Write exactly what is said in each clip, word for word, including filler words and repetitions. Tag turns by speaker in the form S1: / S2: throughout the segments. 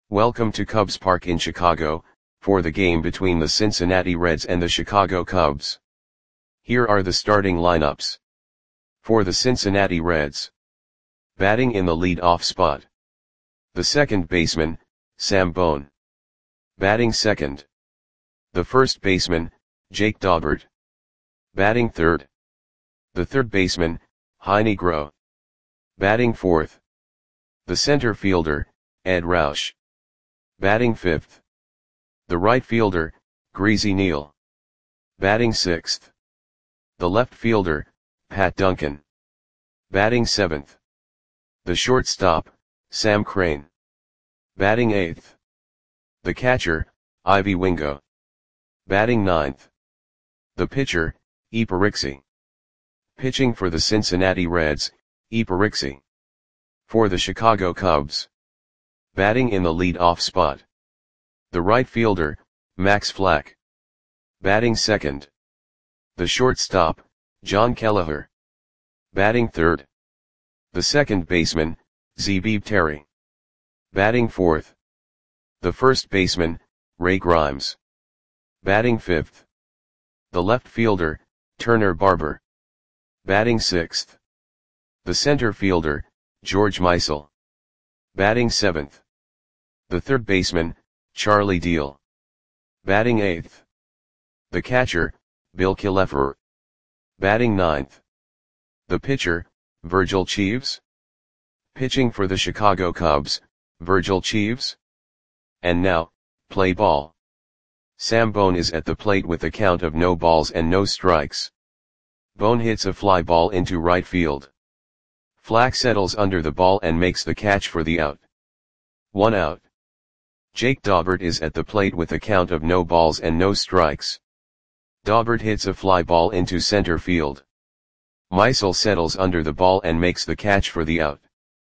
S1: Welcome to Cubs Park in Chicago, for the game between the Cincinnati Reds and the Chicago Cubs. Here are the starting lineups. For the Cincinnati Reds. Batting in the lead-off spot. The second baseman, Sam Bone. Batting second. The first baseman, Jake Daubert. Batting third. The third baseman, Heine Groh. Batting fourth. The center fielder, Ed Roush. Batting fifth. The right fielder, Greasy Neal. Batting sixth. The left fielder, Pat Duncan. Batting seventh. The shortstop, Sam Crane. Batting eighth. The catcher, Ivy Wingo. Batting ninth. The pitcher, E. Pariksi. Pitching for the Cincinnati Reds, E. Pariksi. For the Chicago Cubs. Batting in the lead-off spot. The right fielder, Max Flack. Batting second. The shortstop, John Kelleher. Batting third. The second baseman, Zabib Terry. Batting fourth. The first baseman, Ray Grimes. Batting fifth. The left fielder, Turner Barber. Batting sixth. The center fielder, George Meisel. Batting seventh. The third baseman, Charlie Deal. Batting eighth. The catcher, Bill Killefer. Batting ninth. The pitcher, Virgil Cheeves. Pitching for the Chicago Cubs, Virgil Cheeves. And now, play ball. Sam Bone is at the plate with a count of no balls and no strikes. Bone hits a fly ball into right field. Flack settles under the ball and makes the catch for the out. One out. Jake Daubert is at the plate with a count of no balls and no strikes. Daubert hits a fly ball into center field. Meisel settles under the ball and makes the catch for the out.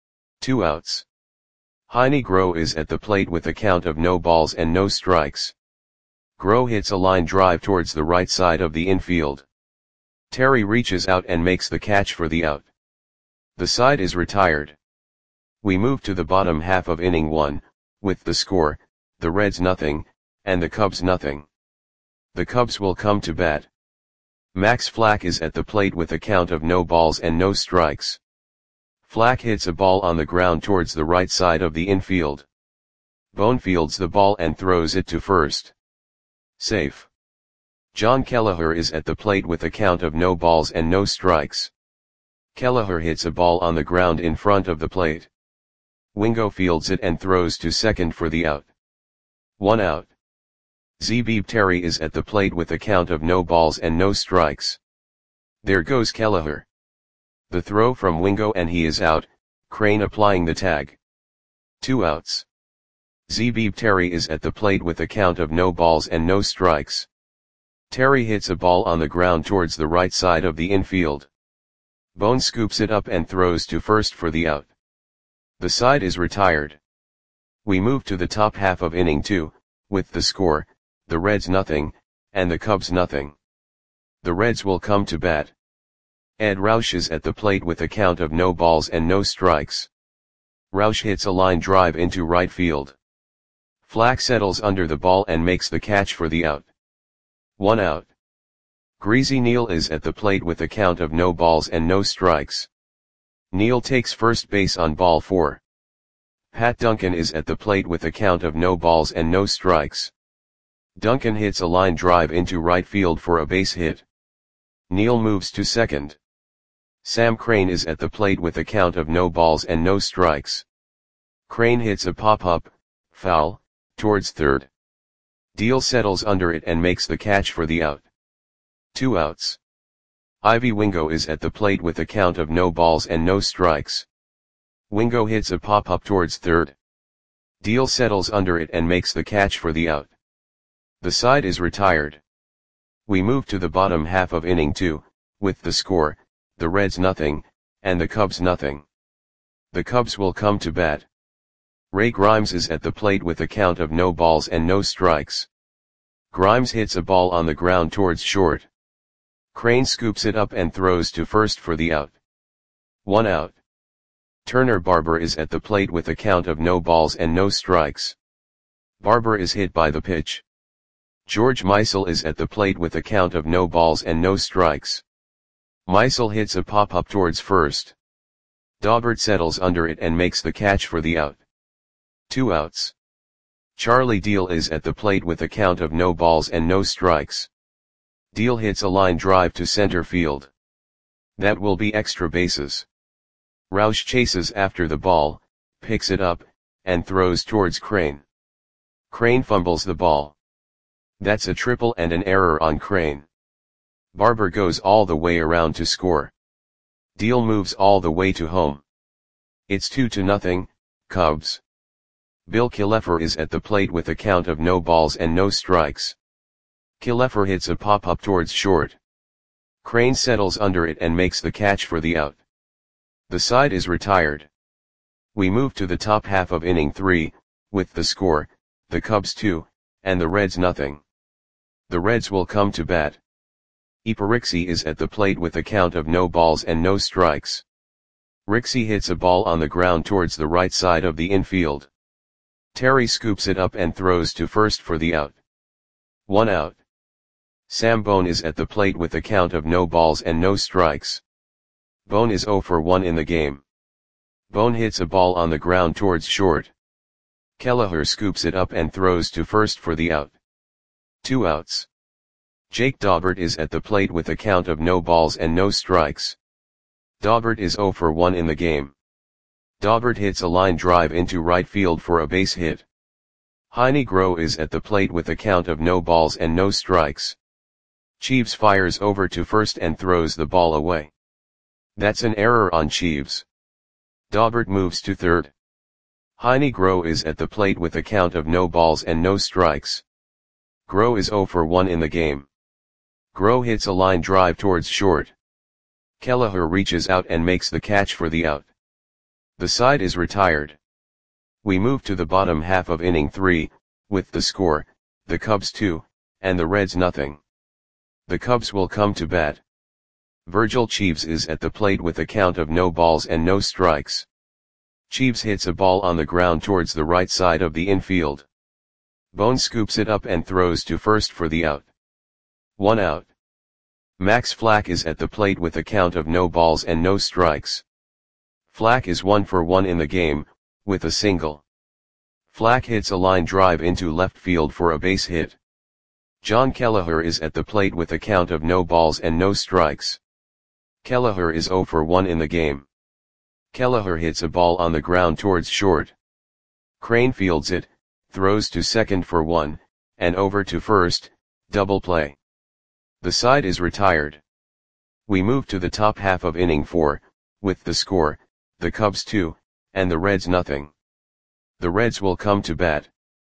S1: Two outs. Heine Groh is at the plate with a count of no balls and no strikes. Groh hits a line drive towards the right side of the infield. Terry reaches out and makes the catch for the out. The side is retired. We move to the bottom half of inning one, with the score, the Reds nothing, and the Cubs nothing. The Cubs will come to bat. Max Flack is at the plate with a count of no balls and no strikes. Flack hits a ball on the ground towards the right side of the infield. Bone fields the ball and throws it to first. Safe. John Kelleher is at the plate with a count of no balls and no strikes. Kelleher hits a ball on the ground in front of the plate. Wingo fields it and throws to second for the out. One out. Zabib Terry is at the plate with a count of no balls and no strikes. There goes Kelleher. The throw from Wingo and he is out, Crane applying the tag. Two outs. Zabib Terry is at the plate with a count of no balls and no strikes. Terry hits a ball on the ground towards the right side of the infield. Bone scoops it up and throws to first for the out. The side is retired. We move to the top half of inning two, with the score, the Reds nothing, and the Cubs nothing. The Reds will come to bat. Ed Roush is at the plate with a count of no balls and no strikes. Roush hits a line drive into right field. Flack settles under the ball and makes the catch for the out. One out. Greasy Neal is at the plate with a count of no balls and no strikes. Neal takes first base on ball four. Pat Duncan is at the plate with a count of no balls and no strikes. Duncan hits a line drive into right field for a base hit. Neal moves to second. Sam Crane is at the plate with a count of no balls and no strikes. Crane hits a pop-up, foul, towards third. Deal settles under it and makes the catch for the out. Two outs. Ivy Wingo is at the plate with a count of no balls and no strikes. Wingo hits a pop-up towards third. Deal settles under it and makes the catch for the out. The side is retired. We move to the bottom half of inning two, with the score, the Reds nothing, and the Cubs nothing. The Cubs will come to bat. Ray Grimes is at the plate with a count of no balls and no strikes. Grimes hits a ball on the ground towards short. Crane scoops it up and throws to first for the out. One out. Turner Barber is at the plate with a count of no balls and no strikes. Barber is hit by the pitch. George Meisel is at the plate with a count of no balls and no strikes. Meisel hits a pop-up towards first. Daubert settles under it and makes the catch for the out. Two outs. Charlie Deal is at the plate with a count of no balls and no strikes. Deal hits a line drive to center field. That will be extra bases. Roush chases after the ball, picks it up, and throws towards Crane. Crane fumbles the ball. That's a triple and an error on Crane. Barber goes all the way around to score. Deal moves all the way to home. It's two to nothing, Cubs. Bill Killefer is at the plate with a count of no balls and no strikes. Killefer hits a pop-up towards short. Crane settles under it and makes the catch for the out. The side is retired. We move to the top half of inning three, with the score, the Cubs two, and the Reds nothing. The Reds will come to bat. Iparixi is at the plate with a count of no balls and no strikes. Rixey hits a ball on the ground towards the right side of the infield. Terry scoops it up and throws to first for the out. One out. Sam Bone is at the plate with a count of no balls and no strikes. Bone is oh for one in the game. Bone hits a ball on the ground towards short. Kelleher scoops it up and throws to first for the out. Two outs. Jake Daubert is at the plate with a count of no balls and no strikes. Daubert is oh for one in the game. Daubert hits a line drive into right field for a base hit. Heine Groh is at the plate with a count of no balls and no strikes. Cheeves fires over to first and throws the ball away. That's an error on Cheeves. Daubert moves to third. Heine Groh is at the plate with a count of no balls and no strikes. Groh is oh for one in the game. Groh hits a line drive towards short. Kelleher reaches out and makes the catch for the out. The side is retired. We move to the bottom half of inning three, with the score, the Cubs two, and the Reds nothing. The Cubs will come to bat. Virgil Cheeves is at the plate with a count of no balls and no strikes. Cheeves hits a ball on the ground towards the right side of the infield. Bone scoops it up and throws to first for the out. One out. Max Flack is at the plate with a count of no balls and no strikes. Flack is one for one in the game, with a single. Flack hits a line drive into left field for a base hit. John Kelleher is at the plate with a count of no balls and no strikes. Kelleher is oh for one in the game. Kelleher hits a ball on the ground towards short. Crane fields it, throws to second for one, and over to first, double play. The side is retired. We move to the top half of inning four, with the score, the Cubs two, and the Reds nothing. The Reds will come to bat.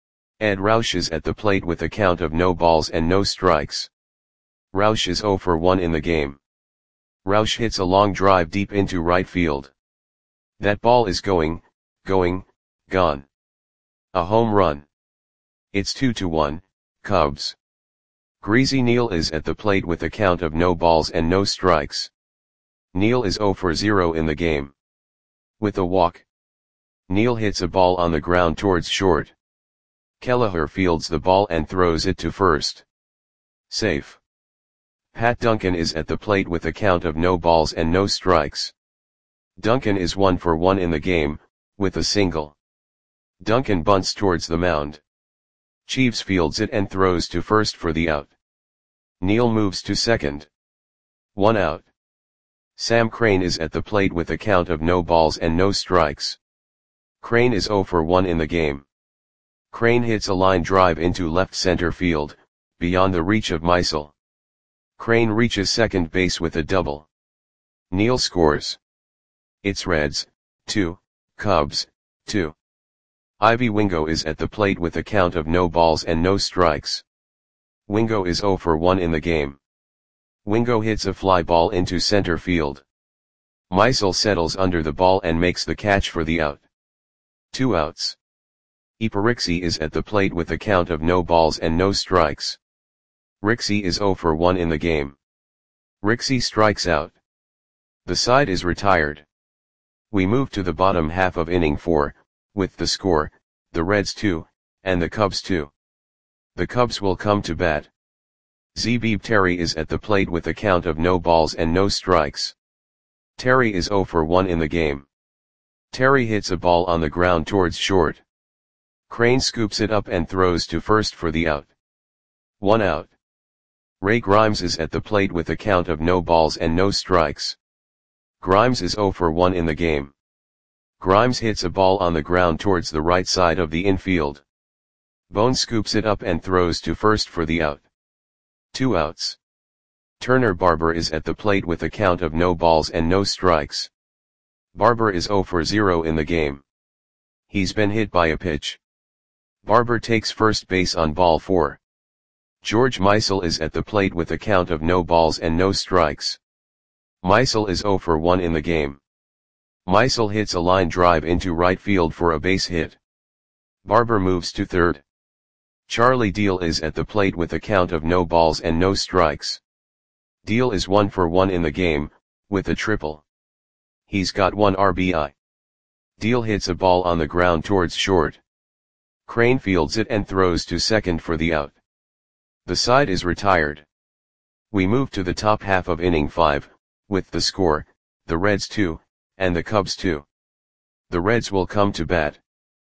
S1: Ed Roush is at the plate with a count of no balls and no strikes. Roush is oh for one in the game. Roush hits a long drive deep into right field. That ball is going, going, gone. A home run. It's two to one, Cubs. Greasy Neal is at the plate with a count of no balls and no strikes. Neal is oh for zero in the game. With a walk. Neal hits a ball on the ground towards short. Kelleher fields the ball and throws it to first. Safe. Pat Duncan is at the plate with a count of no balls and no strikes. Duncan is one for one in the game, with a single. Duncan bunts towards the mound. Cheeves fields it and throws to first for the out. Neal moves to second. One out. Sam Crane is at the plate with a count of no balls and no strikes. Crane is oh for one in the game. Crane hits a line drive into left center field, beyond the reach of Meisel. Crane reaches second base with a double. Neal scores. It's Reds, two, Cubs, two. Ivy Wingo is at the plate with a count of no balls and no strikes. Wingo is oh for one in the game. Wingo hits a fly ball into center field. Meisel settles under the ball and makes the catch for the out. Two outs. Iparixi is at the plate with a count of no balls and no strikes. Rixey is oh for one in the game. Rixey strikes out. The side is retired. We move to the bottom half of inning four, with the score, the Reds two, and the Cubs two. The Cubs will come to bat. Zebib Terry is at the plate with a count of no balls and no strikes. Terry is oh for one in the game. Terry hits a ball on the ground towards short. Crane scoops it up and throws to first for the out. One out. Ray Grimes is at the plate with a count of no balls and no strikes. Grimes is oh for one in the game. Grimes hits a ball on the ground towards the right side of the infield. Bone scoops it up and throws to first for the out. Two outs. Turner Barber is at the plate with a count of no balls and no strikes. Barber is oh for zero in the game. He's been hit by a pitch. Barber takes first base on ball four. George Meisel is at the plate with a count of no balls and no strikes. Meisel is oh for one in the game. Meisel hits a line drive into right field for a base hit. Barber moves to third. Charlie Deal is at the plate with a count of no balls and no strikes. Deal is one for one in the game, with a triple. He's got one R B I. Deal hits a ball on the ground towards short. Crane fields it and throws to second for the out. The side is retired. We move to the top half of inning five, with the score, the Reds two, and the Cubs two. The Reds will come to bat.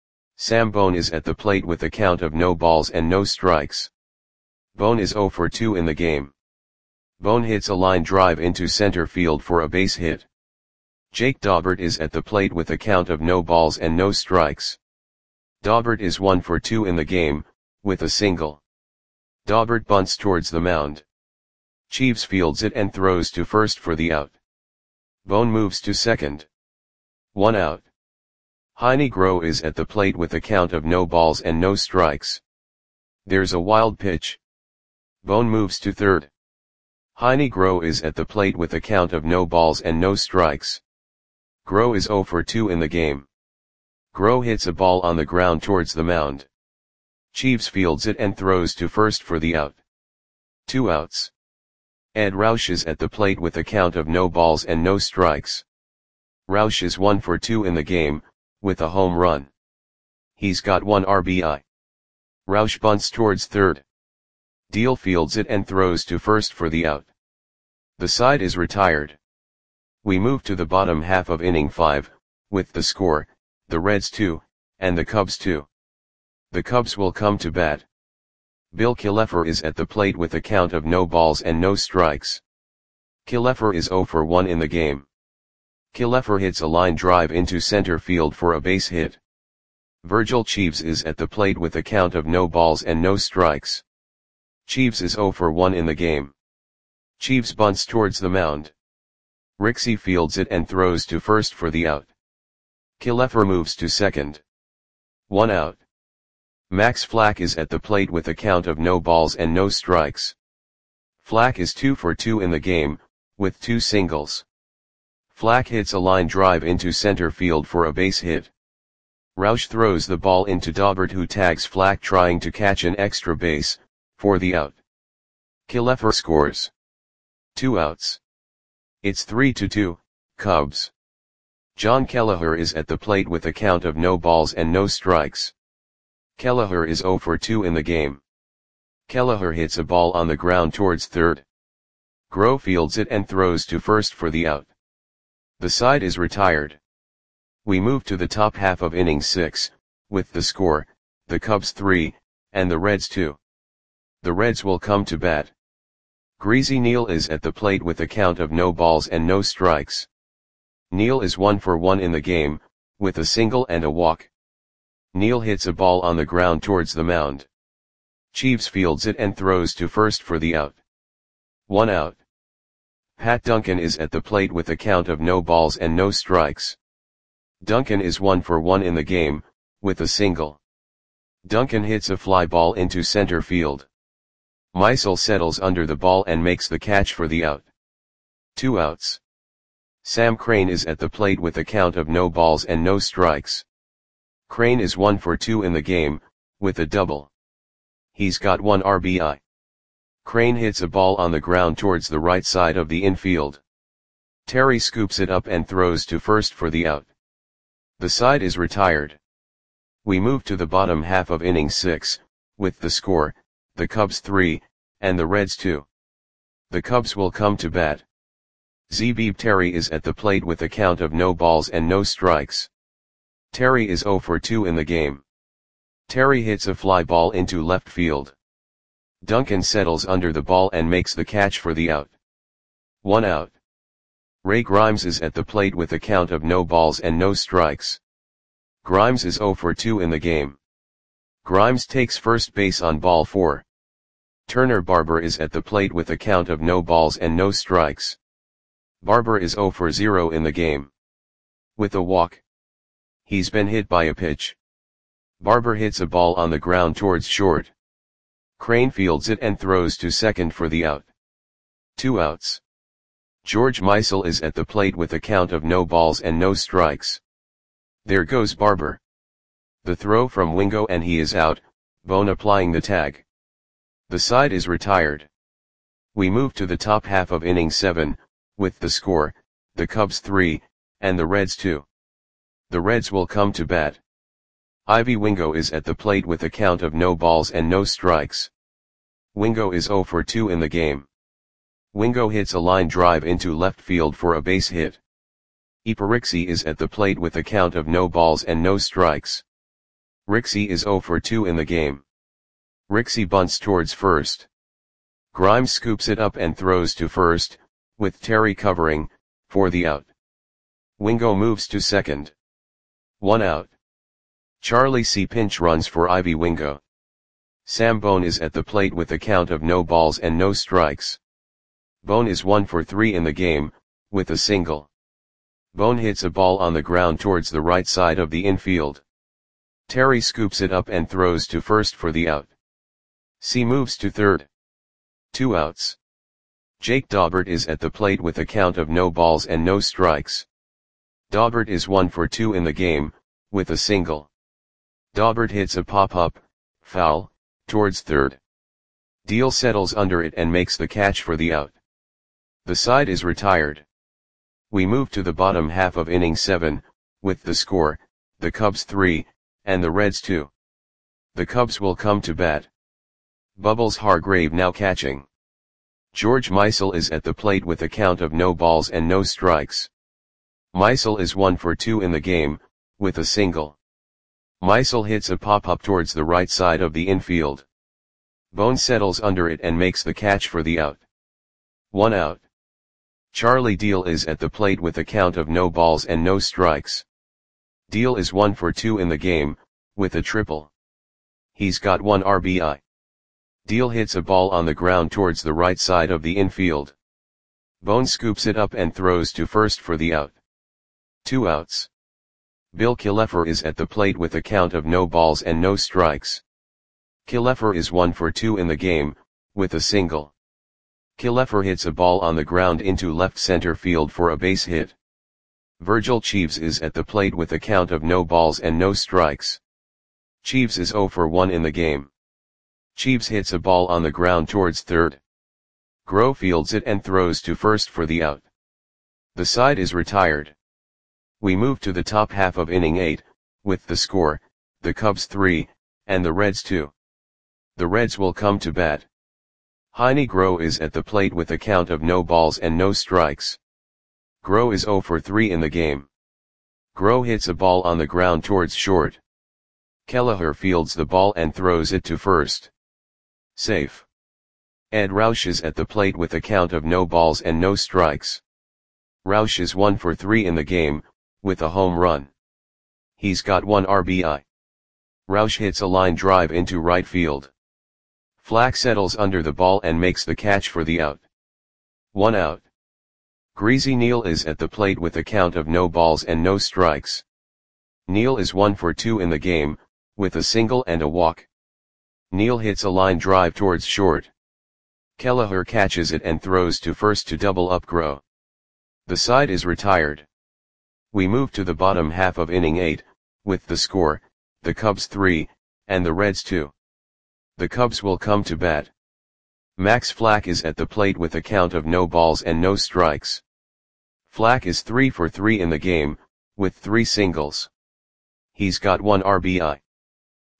S1: Sam Bone is at the plate with a count of no balls and no strikes. Bone is oh for two in the game. Bone hits a line drive into center field for a base hit. Jake Daubert is at the plate with a count of no balls and no strikes. Daubert is one for two in the game, with a single. Daubert bunts towards the mound. Cheeves fields it and throws to first for the out. Bone moves to second. One out. Heine Groh is at the plate with a count of no balls and no strikes. There's a wild pitch. Bone moves to third. Heine Groh is at the plate with a count of no balls and no strikes. Groh is oh for two in the game. Groh hits a ball on the ground towards the mound. Cheeves fields it and throws to first for the out. Two outs. Ed Roush is at the plate with a count of no balls and no strikes. Roush is one for two in the game, with a home run. He's got one R B I. Roush bunts towards third. Deal fields it and throws to first for the out. The side is retired. We move to the bottom half of inning five, with the score, the Reds two, and the Cubs two. The Cubs will come to bat. Bill Killefer is at the plate with a count of no balls and no strikes. Killefer is oh for one in the game. Killefer hits a line drive into center field for a base hit. Virgil Cheeves is at the plate with a count of no balls and no strikes. Cheeves is oh for one in the game. Cheeves bunts towards the mound. Rixey fields it and throws to first for the out. Killefer moves to second. One out. Max Flack is at the plate with a count of no balls and no strikes. Flack is two for two in the game, with two singles. Flack hits a line drive into center field for a base hit. Roush throws the ball into Daubert, who tags Flack trying to catch an extra base, for the out. Killefer scores. Two outs. It's three to two, Cubs. John Kelleher is at the plate with a count of no balls and no strikes. Kelleher is oh for two in the game. Kelleher hits a ball on the ground towards third. Groh fields it and throws to first for the out. The side is retired. We move to the top half of inning six, with the score, the Cubs three, and the Reds two. The Reds will come to bat. Greasy Neal is at the plate with a count of no balls and no strikes. Neal is one for one in the game, with a single and a walk. Neal hits a ball on the ground towards the mound. Cheeves fields it and throws to first for the out. One out. Pat Duncan is at the plate with a count of no balls and no strikes. Duncan is one for one in the game, with a single. Duncan hits a fly ball into center field. Meisel settles under the ball and makes the catch for the out. Two outs. Sam Crane is at the plate with a count of no balls and no strikes. Crane is one for two in the game, with a double. He's got one R B I. Crane hits a ball on the ground towards the right side of the infield. Terry scoops it up and throws to first for the out. The side is retired. We move to the bottom half of inning six, with the score, the Cubs three, and the Reds two. The Cubs will come to bat. Zebib Terry is at the plate with a count of no balls and no strikes. Terry is oh for two in the game. Terry hits a fly ball into left field. Duncan settles under the ball and makes the catch for the out. One out. Ray Grimes is at the plate with a count of no balls and no strikes. Grimes is oh for two in the game. Grimes takes first base on ball four. Turner Barber is at the plate with a count of no balls and no strikes. Barber is oh for zero in the game. With a walk. He's been hit by a pitch. Barber hits a ball on the ground towards short. Crane fields it and throws to second for the out. Two outs. George Meisel is at the plate with a count of no balls and no strikes. There goes Barber. The throw from Wingo and he is out, Bone applying the tag. The side is retired. We move to the top half of inning seven, with the score, the Cubs three, and the Reds two. The Reds will come to bat. Ivy Wingo is at the plate with a count of no balls and no strikes. Wingo is oh for two in the game. Wingo hits a line drive into left field for a base hit. Iparixi is at the plate with a count of no balls and no strikes. Rixey is oh for two in the game. Rixey bunts towards first. Grimes scoops it up and throws to first, with Terry covering, for the out. Wingo moves to second. One out. Charlie C. pinch runs for Ivy Wingo. Sam Bone is at the plate with a count of no balls and no strikes. Bone is one for three in the game, with a single. Bone hits a ball on the ground towards the right side of the infield. Terry scoops it up and throws to first for the out. C moves to third. Two outs. Jake Daubert is at the plate with a count of no balls and no strikes. Daubert is one for two in the game, with a single. Daubert hits a pop-up, foul, towards third. Deal settles under it and makes the catch for the out. The side is retired. We move to the bottom half of inning seven, with the score, the Cubs three, and the Reds two. The Cubs will come to bat. Bubbles Hargrave now catching. George Meisel is at the plate with a count of no balls and no strikes. Meisel is one for two in the game, with a single. Meisel hits a pop-up towards the right side of the infield. Bone settles under it and makes the catch for the out. One out. Charlie Deal is at the plate with a count of no balls and no strikes. Deal is one for two in the game, with a triple. He's got one R B I. Deal hits a ball on the ground towards the right side of the infield. Bone scoops it up and throws to first for the out. Two outs. Bill Killefer is at the plate with a count of no balls and no strikes. Killefer is one for two in the game, with a single. Killefer hits a ball on the ground into left center field for a base hit. Virgil Cheeves is at the plate with a count of no balls and no strikes. Cheeves is oh for one in the game. Cheeves hits a ball on the ground towards third. Groh fields it and throws to first for the out. The side is retired. We move to the top half of inning eight, with the score, the Cubs three, and the Reds two. The Reds will come to bat. Heine Groh is at the plate with a count of no balls and no strikes. Groh is oh for three in the game. Groh hits a ball on the ground towards short. Kelleher fields the ball and throws it to first. Safe. Ed Roush is at the plate with a count of no balls and no strikes. Roush is one for three in the game, with a home run. He's got one R B I. Roush hits a line drive into right field. Flack settles under the ball and makes the catch for the out. One out. Greasy Neal is at the plate with a count of no balls and no strikes. Neal is one for two in the game, with a single and a walk. Neal hits a line drive towards short. Kelleher catches it and throws to first to double up Groh. The side is retired. We move to the bottom half of inning eight, with the score, the Cubs three, and the Reds two. The Cubs will come to bat. Max Flack is at the plate with a count of no balls and no strikes. Flack is three for three in the game, with three singles. He's got one R B I.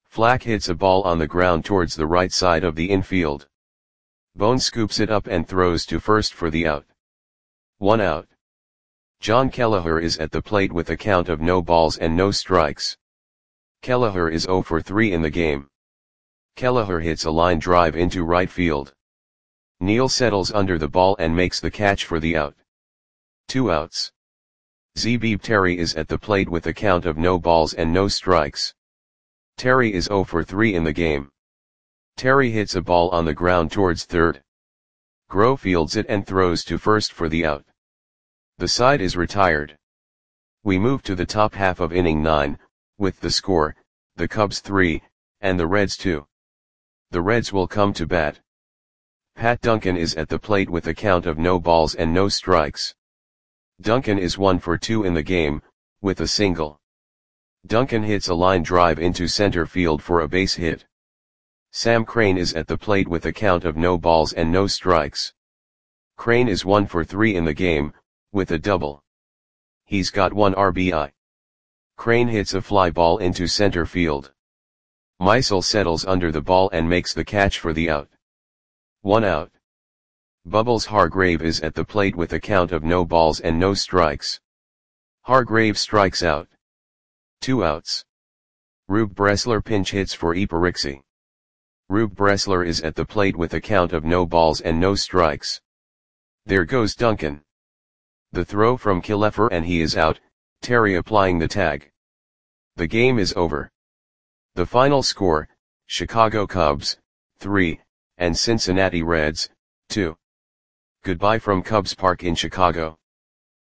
S1: Flack hits a ball on the ground towards the right side of the infield. Bone scoops it up and throws to first for the out. One out. John Kelleher is at the plate with a count of no balls and no strikes. Kelleher is zero for three in the game. Kelleher hits a line drive into right field. Neal settles under the ball and makes the catch for the out. Two outs. Zebib Terry is at the plate with a count of no balls and no strikes. Terry is zero for three in the game. Terry hits a ball on the ground towards third. Groh fields it and throws to first for the out. The side is retired. We move to the top half of inning nine, with the score, the Cubs three, and the Reds two. The Reds will come to bat. Pat Duncan is at the plate with a count of no balls and no strikes. Duncan is one for two in the game, with a single. Duncan hits a line drive into center field for a base hit. Sam Crane is at the plate with a count of no balls and no strikes. Crane is one for three in the game, with a double. He's got one R B I. Crane hits a fly ball into center field. Meisel settles under the ball and makes the catch for the out. One out. Bubbles Hargrave is at the plate with a count of no balls and no strikes. Hargrave strikes out. Two outs. Rube Bressler pinch hits for Iparixi. Rube Bressler is at the plate with a count of no balls and no strikes. There goes Duncan. The throw from Kelleher and he is out, Terry applying the tag. The game is over. The final score, Chicago Cubs, three, and Cincinnati Reds, two. Goodbye from Cubs Park in Chicago.